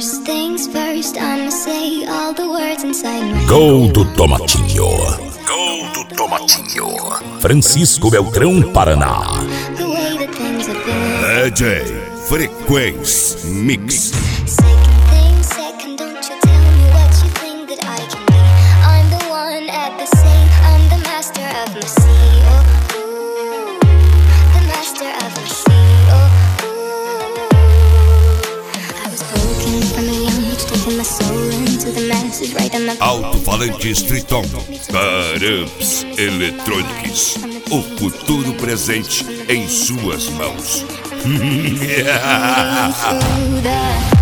First things first, I'ma say all the words inside my Gol do Tomatinho. Gol do Tomatinho. Francisco Beltrão, Paraná. the way that things have been. DJ Frequência Mix. Second thing, second, don't you tell me what you think that I can be. I'm the one at the same, I'm the master of my sea. Oh, ooh, the master of my sea. Oh, ooh. I was broken from a young age, taking my soul into the masses, right on my Alto-falante Triton. Paramps Electronics. O futuro presente em suas mãos. through the